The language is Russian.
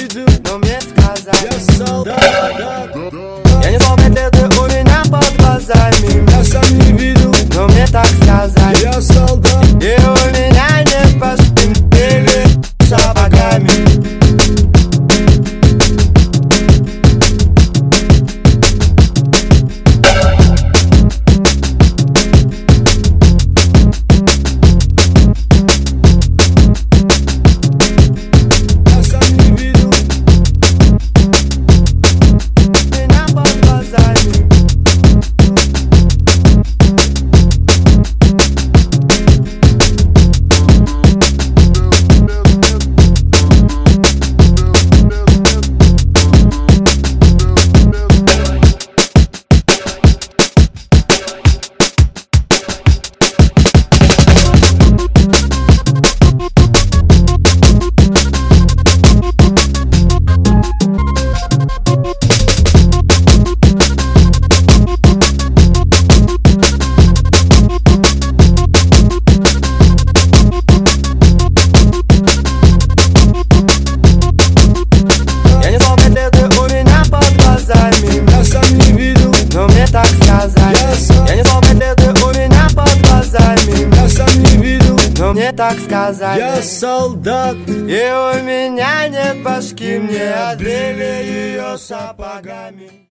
видел, но мне сказали: я солдат. я не помню, где ты у меня под глазами. Я сам не видел, но мне так сказали: я солдат. и у меня нет пошпинтели сапогами. Я не помню, где ты у меня под глазами. Я сам не видел, но мне так сказали: я солдат. и у меня нет башки, мне отбили ее сапогами.